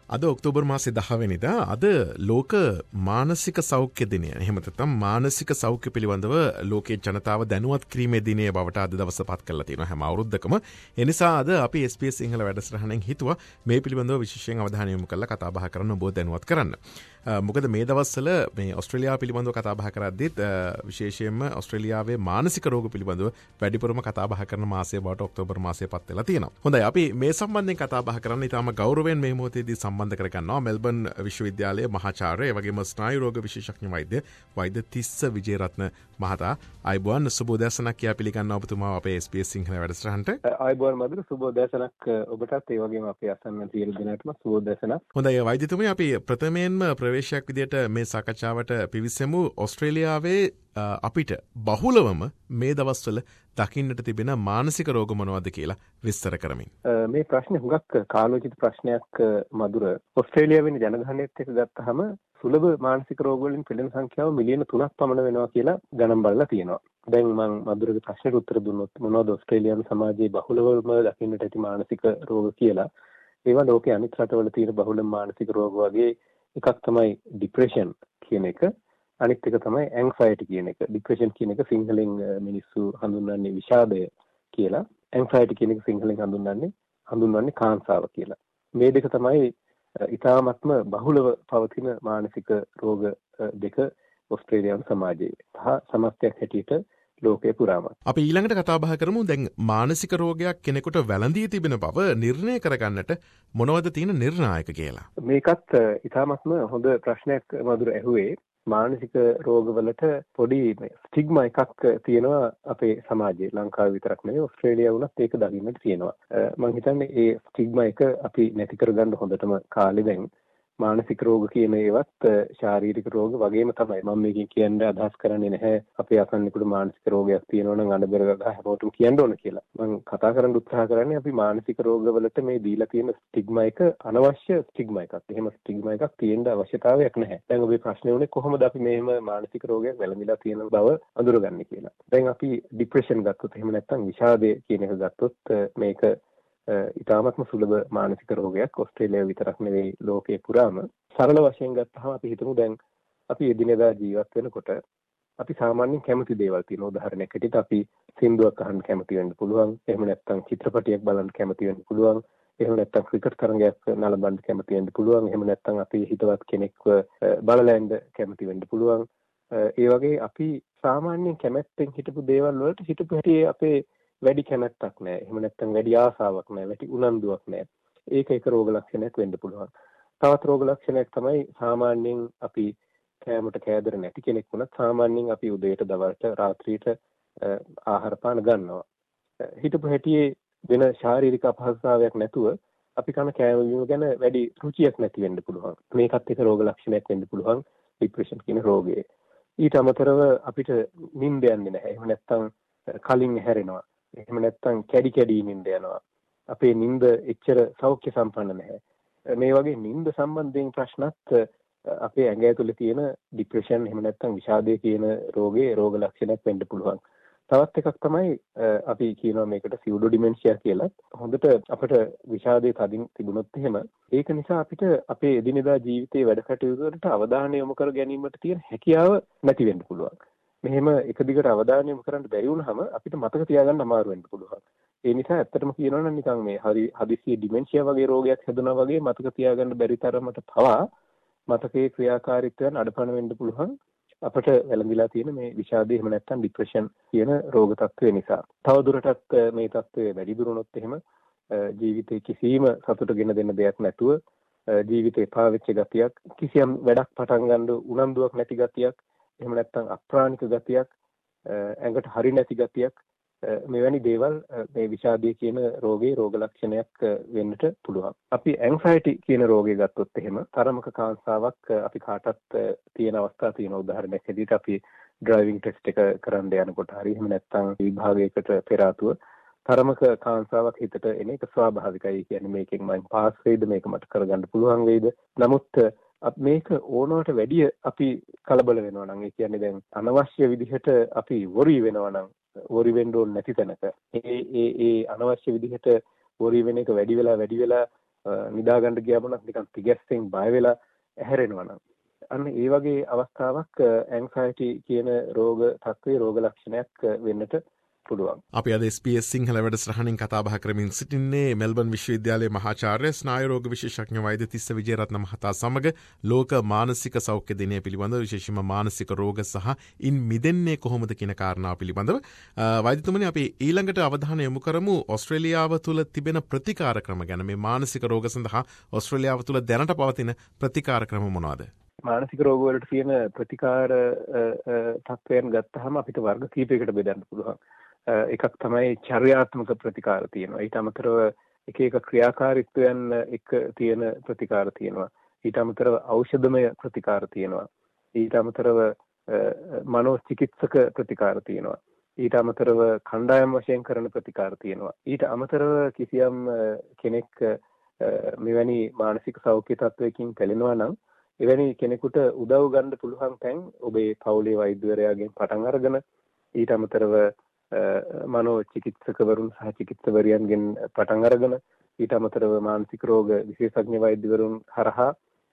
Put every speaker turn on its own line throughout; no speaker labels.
අද ඔක්තෝබර් මාසේ 10 වෙනිදා අද ලෝක මානසික සෞඛ්‍ය දිනය. එහෙම නැත්නම් මානසික සෞඛ්‍ය පිළිබඳව ලෝකයේ ජනතාව දැනුවත් කිරීමේ දිනය බවට අද දවස පත් කරලා තියෙනවා හැම අවුරුද්දකම. ඒ නිසා අද අපි SBS සිංහල වැඩසටහනෙන් හිතුවා මේ පිළිබඳව විශේෂයෙන් අවධානය යොමු කරලා කතා බහ කරන්න ඔබ දැනුවත් කරන්න. මොකද මේ දවස්වල මේ ඕස්ට්‍රේලියාව පිළිබඳව කතා බහ කරද්දිත් විශේෂයෙන්ම ඕස්ට්‍රේලියාවේ මානසික රෝග පිළිබඳව වැඩිපුරම කතා බහ කරන මාසය බවට ඔක්තෝබර් මාසය පත් වෙලා තියෙනවා. හොඳයි අපි මේ සම්බන්ධයෙන් කතා බහ කරන්න ඉතාම ගෞරවයෙන් මේ මොහොතේදී සම්බන්ධ කරගන්නවා මෙල්බන් විශ්වවිද්‍යාලයේ මහාචාර්ය ඒ වගේම ස්නායු රෝග විශේෂඥ වෛද්‍ය තිස්ස විජේරත්න මහතා. අයබෝන් සුබෝදෑසනක් කියා පිළිගන්නවා ඔබතුමාව අපේ SBS සිංහල වැඩසටහනට.
අයබෝන් මధుර සුබෝදෑසනක් ඔබටත් ඒ වගේම අපේ අසන්න සියලු දෙනාටම සුබෝදෑසනක්.
හොඳයි වෛද්‍යතුමනි අපි ප්‍රථමයෙන්ම ප්‍රවේශයක් විදියට මේ සාකච්ඡාවට පිවිසෙමු. ඕස්ට්‍රේලියාවේ අපිට බහුලවම මේ දවස්වල දකින්නට තිබෙන මානසික රෝග මොනවද කියලා විස්තර කරමින්.
මේ ප්‍රශ්නේ හුඟක් කාලෝචිත ප්‍රශ්නයක් මధుර. ඕස්ට්‍රේලියාවේ ජනගහනයත් එක්ක ගත්තහම සුලභ මානසික රෝග වලින් පෙළෙන සංඛ්‍යාව මිලියන 3ක් පමණ වෙනවා කියලා ගණන් බලලා තියෙනවා. දැන් මම මధుරගේ ප්‍රශ්නෙට උත්තර දුන්නොත් මොනවද ඕස්ට්‍රේලියානු සමාජයේ බහුලවම දකින්නට ඇති මානසික රෝග කියලා. ඒවා ලෝකයේ අනිත් රටවල තියෙන බහුල මානසික රෝග වගේ එකක් තමයි ડિප්‍රෙෂන් කියන එක. අනිත් එක තමයි ඇන්ක්සයිටි කියන එක. ડિප්‍රෙෂන් කියන එක සිංහලෙන් මිනිස්සු හඳුන්වන්නේ විෂාදය කියලා. ඇන්ක්සයිටි කියන එක සිංහලෙන් හඳුන්වන්නේ කාංසාව කියලා. මේ දෙක තමයි ඉතාමත්ම බහුලව පවතින මානසික රෝග දෙක ඕස්ට්‍රේලියානු සමාජයේ. සමස්තයක් හැටියට ලෝකයේ පුරාම.
අපි ඊළඟට කතා බහ කරමු දැන් මානසික රෝගයක් කෙනෙකුට වැළඳී තිබෙන බව නිර්ණය කරගන්නට මොනවද තියෙන නිර්ණායක කියලා.
මේකත් ඉතාමත්ම හොඳ ප්‍රශ්නයක් මధుර ඇහුවේ. මානසික රෝගවලට පොඩි ස්ටිග්මා එකක් තියෙනවා අපේ සමාජයේ. ලංකාවේ විතරක් නෙවෙයි ඕස්ට්‍රේලියාව වුණත් ඒක දකින්නට තියෙනවා. මම හිතන්නේ ඒ ස්ටිග්මා එක අපි නැති කරගන්න හොඳටම කාලේ දැන්. මානසික රෝග කියන ඒවත් ශාරීරික රෝග වගේම තමයි. මම මේකෙන් කියන්නේ අදහස් කරන්නේ නැහැ අපේ අසන්නෙකුට මානසික රෝගයක් තියෙනවා නම් අඬ බෙර ගහ හැමෝටම කියන්න ඕන කියලා. මම කතා කරන්න උත්සාහ කරන්නේ අපි මානසික රෝගවලට මේ දීලා තියෙන ස්ටිග්මා එක අනවශ්‍ය ස්ටිග්මා එකක්. එහෙම ස්ටිග්මා එකක් තියෙන්න අවශ්‍යතාවයක් නැහැ. දැන් ඔබේ ප්‍රශ්නේ උනේ කොහොමද අපි මෙහෙම මානසික රෝගයක් වැළඳිලා තියෙන බව අඳුරගන්නේ කියලා. දැන් අපි ડિප්‍රෙෂන් ගත්තොත් එහෙම නැත්නම් විෂාදය කියන එක ගත්තොත් මේක ඉතාමත්ම සුලභ මානසික රෝගයක්. ඕස්ට්‍රේලියාව විතරක් නෙවෙයි ලෝකේ පුරාම. සරල වශයෙන් ගත්තහම අපි හිතමු දැන් අපි එදිනෙදා ජීවත් වෙනකොට අපි සාමාන්‍යයෙන් කැමති දේවල් තියෙනවා. උදාහරණයක් හැටියට අපි සින්දුවක් අහන්න කැමති වෙන්න පුළුවන්. එහෙම නැත්නම් චිත්‍රපටයක් බලන්න කැමති වෙන්න පුළුවන්. එහෙම නැත්නම් ක්‍රිකට් තරඟයක් නරඹන්න කැමති වෙන්න පුළුවන්. එහෙම නැත්නම් අපි හිතවත් කෙනෙක්ව බලලා ඉන්න කැමති වෙන්න පුළුවන්. ඒ වගේ අපි සාමාන්‍යයෙන් කැමැත්තෙන් හිතපු දේවල් වලට හිතපු හැටි අපේ වැඩි කැමැත්තක් නැහැ. එහෙම නැත්නම් වැඩි ආසාවක් නැහැ. වැඩි උනන්දුවක් නැහැ. ඒක එක රෝග ලක්ෂණයක් වෙන්න පුළුවන්. තවත් රෝග ලක්ෂණයක් තමයි සාමාන්‍යයෙන් අපි කෑමට කෑදර නැති කෙනෙක් වුණත් සාමාන්‍යයෙන් අපි උදේට දවල්ට රාත්‍රියට ආහාර පාන ගන්නවා. හිතපු හැටියේ වෙන ශාරීරික අපහසුතාවයක් නැතුව අපි කන කෑම වීම ගැන වැඩි රුචියක් නැති වෙන්න පුළුවන්. මේකත් එක රෝග ලක්ෂණයක් වෙන්න පුළුවන් ડિප්‍රෙෂන් කියන රෝගය. ඊට අමතරව අපිට නිින්ද යන්නේ නැහැ. එහෙම නැත්නම් කලින් හැරෙනවා. එහෙම නැත්නම් කැඩි නිින්ද යනවා. අපේ නිින්ද එච්චර සෞඛ්‍ය සම්පන්න නැහැ. මේ වගේ නිින්ද සම්බන්ධයෙන් ප්‍රශ්නත් අපේ ඇඟ ඇතුලේ තියෙන ડિප්‍රෙෂන් එහෙම නැත්නම් විෂාදය කියන රෝගේ රෝග ලක්ෂණයක් වෙන්න පුළුවන්. තවත් එකක් තමයි අපි කියනවා මේකට සියුඩෝ ඩිමෙන්ෂියා කියලා. හොඳට අපිට විෂාදයේ තදින් තිබුණොත් එහෙම ඒක නිසා අපිට අපේ එදිනෙදා ජීවිතයේ වැඩ කටයුතු වලට අවධානය යොමු කර ගැනීමට තියෙන හැකියාව නැති වෙන්න පුළුවන්. මෙහෙම එක දිගට අවධානය යොමු කරන්න බැරි වුණාම අපිට මතක තියාගන්න අමාරු වෙන්න පුළුවන්. ඒ නිසා ඇත්තටම කියනවා නම් නිකන් මේ හදිසියෙ ඩිමෙන්ෂියා වගේ රෝගයක් හැදුනා වගේ මතක තියාගන්න බැරි තරමට පවා මතකයේ ක්‍රියාකාරීත්වයන් අඩපණ වෙන්න පුළුවන්. අපිට වැළඳිලා තියෙන මේ විෂාදය එහෙම නැත්නම් ડિප්‍රෙෂන් කියන රෝග තත්ත්වය නිසා. තවදුරටත් මේ තත්ත්වය වැඩි දුරුනොත් එහෙම ජීවිතේ කිසිම සතුට ගෙන දෙන්න දෙයක් නැතුව ජීවිතේ පාවෙච්ච ගතියක්, කිසියම් වැඩක් පටන් ගන්න උනන්දුවක් නැති ගතියක්, එහෙම නැත්නම් අප්‍රාණික ගතියක්, ඇඟට හරි නැති ගතියක්, මෙවැනි දේවල් මේ විෂාදය කියන රෝගේ රෝග ලක්ෂණයක් වෙන්නට පුළුවන්. අපි ඇන්ක්සයිටි කියන රෝගය ගත්තොත් එහෙම තරමක කාංසාවක් අපි කාටත් තියෙන අවස්ථා තියෙනවා. උදාහරණයක් හැටියට අපි ඩ්‍රයිවිං ටෙස්ට් එක කරන්න යනකොට හරි එහෙම නැත්නම් විභාගයකට පෙර ආතුව තරමක කාංසාවක් හිතට එන එක ස්වාභාවිකයි. කියන්නේ මේකෙන් මම පාස් වෙයිද, මේක මට කරගන්න පුළුවන් වෙයිද. නමුත් මේක ඕනවට වැඩිය අපි කලබල වෙනවා නම්, ඒ කියන්නේ දැන් අනවශ්‍ය විදිහට අපි වොරි වෙනවා නම්, වොරි වෙන්න ඕනේ නැති තැනක ඒ අනවශ්‍ය විදිහට වොරි වෙන එක වැඩි වෙලා නිදාගන්න ගියාම නිකන් තිගැස්සෙන් බය වෙලා ඇහැරෙනවා නම් අන්න ඒ වගේ අවස්ථාවක් ඇන්සයිටි කියන රෝග තත්ත්වයේ රෝග ලක්ෂණයක් වෙන්නට පුළුවන්.
අපි අද SBS සිංහල වැඩසටහනින් කතා බහ කරමින් සිටින්නේ මෙල්බන් විශ්වවිද්‍යාලයේ මහාචාර්ය ස්නායු රෝග විශේෂඥ වෛද්‍ය තිස්ස විජේරත්න මහතා සමග ලෝක මානසික සෞඛ්‍ය දිනය පිළිබඳව විශේෂයෙන්ම මානසික රෝග සහ ඉන් මිදෙන්නේ කොහොමද කියන කාරණාව පිළිබඳව වෛද්‍යතුමනි අපි ඊළඟට අවධානය යොමු කරමු ඕස්ට්‍රේලියාව තුළ තිබෙන ප්‍රතිකාර ක්‍රම ගැන. මේ මානසික රෝග සඳහා ඕස්ට්‍රේලියාව තුළ දැනට පවතින ප්‍රතිකාර ක්‍රම මොනවාද?
මානසික රෝග වලට තියෙන ප්‍රතිකාර තත්ත්වයන් ගත්තාම අපිට වර්ග කීපයකට බෙදන්න පුළුවන්. එකක් තමයි චර්යාත්මක ප්‍රතිකාර තියෙනවා. ඊට අමතරව එක එක ක්‍රියාකාරීත්වයන් එක තියෙන ප්‍රතිකාර තියෙනවා. ඊට අමතරව ඖෂධමය ප්‍රතිකාර තියෙනවා. ඊට අමතරව මනෝචිකිත්සක ප්‍රතිකාර තියෙනවා. ඊට අමතරව කණ්ඩායම් වශයෙන් කරන ප්‍රතිකාර තියෙනවා. ඊට අමතරව කිසියම් කෙනෙක් මෙවැනි මානසික සෞඛ්‍ය තත්ත්වයකින් පෙළෙනවා නම් එවැනි කෙනෙකුට උදව් ගන්න පුළුවන් තැන් ඔබේ පවුලේ වෛද්‍යවරයාගෙන් පටන් අරගෙන ඊට අමතරව මනෝ චිකිත්සකවරුන් සහ චිකිත්සවරියන්ගෙන් පටන් අරගෙන ඊට අමතරව මානසික රෝග විශේෂඥ වෛද්‍යවරුන් හරහා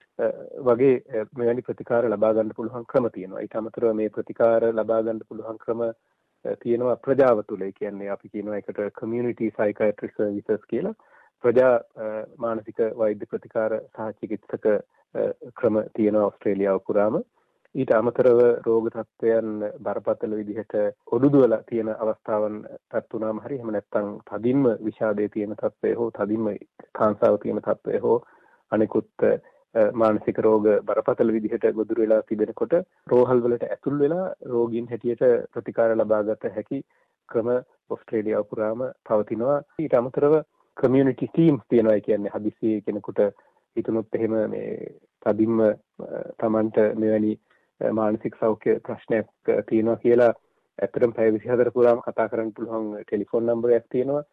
වගේ මෙවැනි ප්‍රතිකාර ලබා ගන්න පුළුවන් ක්‍රම තියෙනවා. ඊට අමතරව මේ ප්‍රතිකාර ලබා ගන්න පුළුවන් ක්‍රම තියෙනවා ප්‍රජාව තුළ. ඒ කියන්නේ අපි කියනවා එකට community psychiatric services කියලා. ප්‍රජා මානසික වෛද්‍ය ප්‍රතිකාර සහ චිකිත්සක ක්‍රම තියෙනවා ඕස්ට්‍රේලියාව පුරාම. ඊට අමතරව රෝග තත්ත්වයන් බරපතල විදිහට ඔඩුදුවලා තියෙන අවස්ථාවන් පත් වුණාම හරි එහෙම නැත්නම් තදින්ම විෂාදයේ තියෙන තත්ත්වය හෝ තදින්ම කාන්සාව තියෙන තත්ත්වය හෝ අනිකුත් මානසික රෝග බරපතල විදිහට ගොදුරු වෙලා තිබෙනකොට රෝහල් වලට ඇතුල් වෙලා රෝගීන් හැටියට ප්‍රතිකාර ලබාගත හැකි ක්‍රම ඕස්ට්‍රේලියාව පුරාම පවතිනවා. ඊට අමතරව community teams තියෙනවා. ඒ කියන්නේ හදිසියේ කෙනෙකුට හිතුනොත් එහෙම මේ තදින්ම Tamanට මෙවැනි මානසික සෞඛ්‍ය ප්‍රශ්නයක් තියෙනවා කියලා ඇත්තටම පැය 24 පුරාම කතා කරන්න පුළුවන් ටෙලිෆෝන් නම්බරයක් තියෙනවා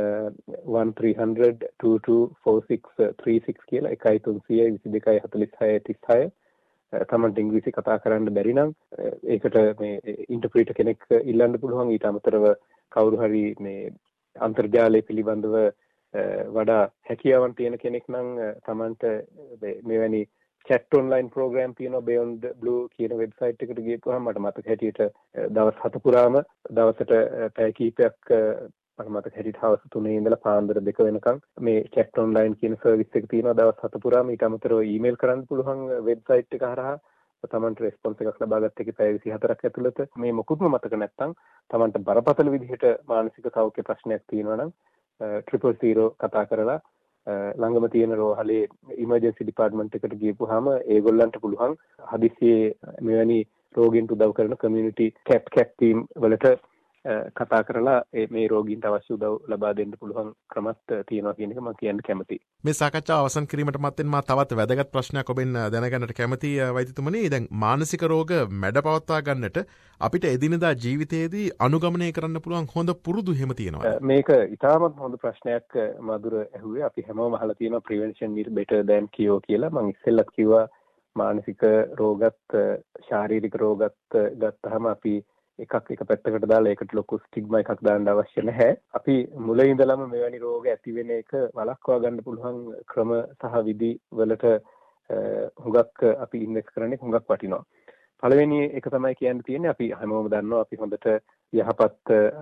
1300 224636 කියලා 1300 තමන්ට ඉංග්‍රීසි කතා කරන්න බැරි නම් ඒකට මේ ඉන්ටර්ප්‍රීටර් කෙනෙක් ඉල්ලන්න පුළුවන්. ඊට අමතරව කවුරු හරි මේ අන්තර්ජාලය පිළිබඳව වඩා හැකියාවන් තියෙන කෙනෙක් නම් තමන්ට මෙවැනි chat online program තියෙනවා Beyond Blue කියන වෙබ්සයිට් එකට ගියපුවාම මට මතක හැටියට දවස් 7 පුරාම දවසට පැය කිහිපයක් මට මතක හැටියට හවස 3 ඉඳලා පාන්දර 2 වෙනකම් මේ chat online කියන සර්විස් එක තියෙනවා දවස් 7 පුරාම. ඊට අමතරව ඊමේල් කරන්න පුළුවන් වෙබ්සයිට් එක හරහා තමන්ට රෙස්පොන්ස් එකක් ලබාගත්ත එක පැය 24ක් ඇතුළත. මේ මොකුත්ම මතක නැත්නම් තමන්ට බරපතල විදිහට මානසික සෞඛ්‍ය ප්‍රශ්නයක් තියෙනවා නම් 000 කතා කරලා ළඟම තියෙන රෝහලේ ඉමර්ජන්සි ඩිපාර්ට්මන්ට් එකට ගියපුවාම ඒගොල්ලන්ට පුළුවන් හදිස්සියේ මෙවැනි රෝගීන්ට උදව් කරන කමියුනිටි කැට් ටීම් වලට කතා කරලා මේ රෝගීන්ට අවශ්‍ය උදව් ලබා දෙන්න පුළුවන් ක්‍රමත් තියෙනවා කියන එක මම කියන්න කැමතියි.
මේ සාකච්ඡාව අවසන් කිරීමට මත්තෙන් මා තවත් වැදගත් ප්‍රශ්නයක් ඔබෙන් දැනගන්නට කැමතියි වෛද්‍යතුමනි. දැන් මානසික රෝග මැඩ පවත්වා ගන්නට අපිට එදිනදා ජීවිතයේදී අනුගමනය කරන්න පුළුවන් හොඳ පුරුදු එහෙම තියෙනවා.
මේක ඉතාමත් හොඳ ප්‍රශ්නයක් මధుර ඇහුවේ. අපි හැමෝම අහලා තියෙනවා prevention is better than cure කියලා. මම ඉස්සෙල්ලත් කිව්වා මානසික රෝගත් ශාරීරික රෝගත් ගත්තාම අපි එක පැත්තකට දාලා ඒකට ලොකු ස්ටිග්මා එකක් දාන්න අවශ්‍ය නැහැ. අපි මුල ඉඳලම මෙවැනි රෝග ඇති වෙන එක වළක්වා ගන්න පුළුවන් ක්‍රම සහ විදි වලට හුඟක් අපි ඉන්වෙස්ට් කරන්නේ හුඟක් වටිනවා. පළවෙනි එක තමයි කියන්න තියෙන්නේ අපි හැමෝම දන්නවා අපි හොඳට යහපත්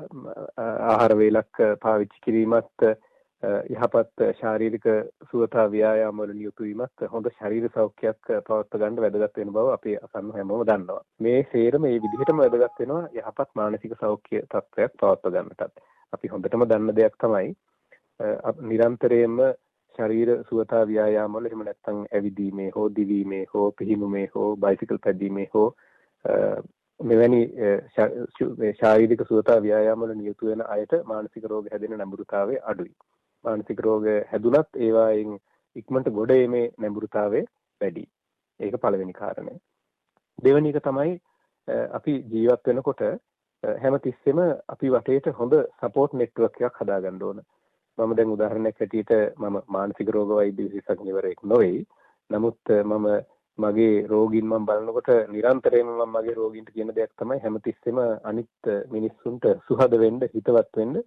ආහාර වේලක් පාවිච්චි කිරීමත් යහපත් ශාරීරික සුවතා ව්‍යායාම වල නියුතු වීමත් හොඳ ශරීර සෞඛ්‍යයක් පවත්වා ගන්න වැදගත් වෙන බව අපි අසන්න හැමෝම දන්නවා. මේ සේරම මේ විදිහටම වැදගත් වෙනවා යහපත් මානසික සෞඛ්‍ය තත්ත්වයක් පවත්වා ගන්නටත්. අපි හොඳටම දන්න දෙයක් තමයි නිරන්තරයෙන්ම ශරීර සුවතා ව්‍යායාම වල එහෙම නැත්නම් ඇවිදීමේ හෝ දිවීමේ හෝ පිහිනුමේ හෝ බයිසිකල් පැදීමේ හෝ මෙවැනි ශාරීරික සුවතා ව්‍යායාම වල නියුතු වෙන අයට මානසික රෝග හැදෙන නැඹුරුතාවය අඩුයි. මානසික රෝග හැදුනත් ඒවායින් ඉක්මනට ගොඩ එීමේ නැඹුරුතාවය වැඩි. ඒක පළවෙනි කාරණය. දෙවෙනි එක තමයි අපි ජීවත් වෙනකොට හැමතිස්සෙම අපි වටේට හොඳ සපෝට් නෙට්වර්ක් එකක් හදාගන්න ඕන. මම දැන් උදාහරණයක් ඇටියට මම මානසික රෝග වෛද්‍ය විශේෂඥවරයෙක් නොවේ. නමුත් මම මගේ රෝගීන් මම බලනකොට නිරන්තරයෙන්ම මම මගේ රෝගීන්ට කියන දෙයක් තමයි හැමතිස්සෙම අනිත් මිනිස්සුන්ට සුහද වෙන්න, හිතවත් වෙන්න,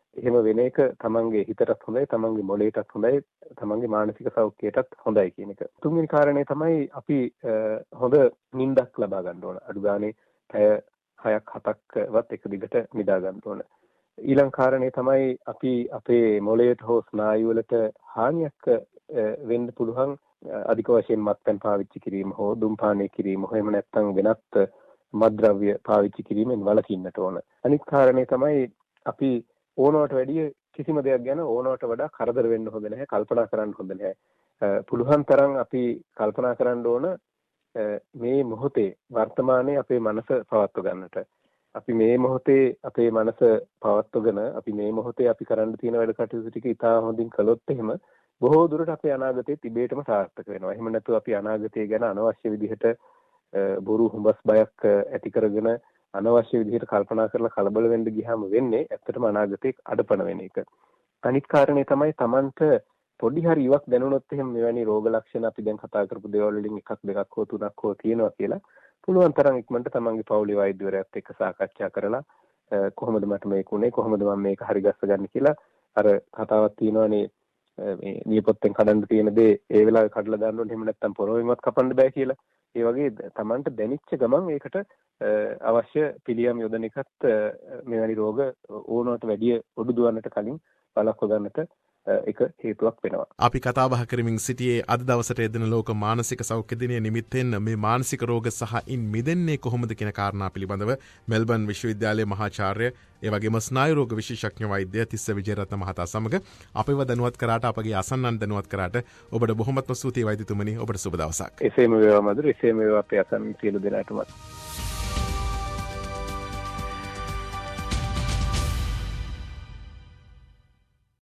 එහෙම වෙන එක තමන්ගේ හිතටත් හොඳයි, තමන්ගේ මොළයටත් හොඳයි, තමන්ගේ මානසික සෞඛ්‍යයටත් හොඳයි කියන එක. තුන්වෙනි කාරණේ තමයි අපි හොඳ නිින්දක් ලබා ගන්න ඕන. අඩු ගානේ පැය 6ක් 7ක්වත් එක දිගට නිදා ගන්න ඕන. ඊළඟ කාරණේ තමයි අපි අපේ මොළයට හෝ ස්නායු වලට හානියක් වෙන්න පුළුවන් අධික වශයෙන් මත්පැන් පාවිච්චි කිරීම හෝ දුම්පානය කිරීම හෝ එහෙම නැත්නම් වෙනත් මත්ද්‍රව්‍ය පාවිච්චි කිරීමෙන් වළකින්නට ඕන. අනිත් කාරණේ තමයි අපි ඕනවට වැඩිය කිසිම දෙයක් ගැන ඕනවට වඩා කරදර වෙන්න හොඳ නැහැ, කල්පනා කරන්න හොඳ නැහැ. පුළුවන් තරම් අපි කල්පනා කරන්න ඕන මේ මොහොතේ වර්තමානයේ අපේ මනස පවත්ව ගන්නට. අපි මේ මොහොතේ අපේ මනස පවත්වගෙන අපි මේ මොහොතේ අපි කරන්න තියෙන වැඩ කටයුතු ටික ඉතා හොඳින් කළොත් එහෙම බොහෝ දුරට අපේ අනාගතේ තිබේටම සාර්ථක වෙනවා. එහෙම නැතුව අපි අනාගතය ගැන අනවශ්‍ය විදිහට බොරු හුඹස් බයක් ඇති කරගෙන අනවශ්‍ය විදිහට කල්පනා කරලා කලබල වෙන්න ගියාම වෙන්නේ ඇත්තටම අනාගතේ අඩපණ වෙන එක. අනිත් කාරණේ තමයි Tamanට පොඩි හරි ඉවක් දැනුණොත් එහෙම මෙවැනි රෝග ලක්ෂණ අපි දැන් කතා කරපු දේවල් වලින් එකක් දෙකක් හෝ තුනක් හෝ තියෙනවා කියලා පුළුවන් තරම් ඉක්මනට Tamanගේ පවුලේ වෛද්‍යවරයාත් එක්ක සාකච්ඡා කරලා කොහොමද මට මේක උනේ, කොහොමද මම මේක හරි ගස්ස ගන්න කියලා අර කතාවක් තියෙනවානේ මේ නියපොත්තෙන් කඩන්න තියෙන දේ ඒ වෙලාවේ කඩලා දාන්න ඕනේ, එහෙම නැත්නම් පොරොවෙන්වත් කපන්න බෑ කියලා. ඒ වගේ Tamanට දැනෙච්ච ගමන් ඒකට අවශ්‍ය පිළියම් යොදන එකත් මෙවැනි රෝග ඕනවට වැඩිය ඔඩු දුවන්නට කලින් බලක්ව ගන්නට එක හේතුවක් වෙනවා.
අපි කතා බහ කරමින් සිටියේ අද දවසට යෙදෙන ලෝක මානසික සෞඛ්‍ය දිනය නිමිත්තෙන් මේ මානසික රෝග සහ ඉන් මිදෙන්නේ කොහොමද කියන කාරණා පිළිබඳව මෙල්බන් විශ්වවිද්‍යාලයේ මහාචාර්ය ඒ වගේම ස්නායු රෝග විශේෂඥ වෛද්‍ය තිස්ස විජේරත්න මහතා සමග අපිව දැනුවත් කරාට අපගේ අසන්නන් දැනුවත් කරාට ඔබට බොහොමත්ම ස්තුතියි වෛද්‍යතුමනි. ඔබට සුබ දවසක්.
එසේම වේවා මధుර, එසේම වේවා අපේ අසන්නන් සියලු දෙනාටම.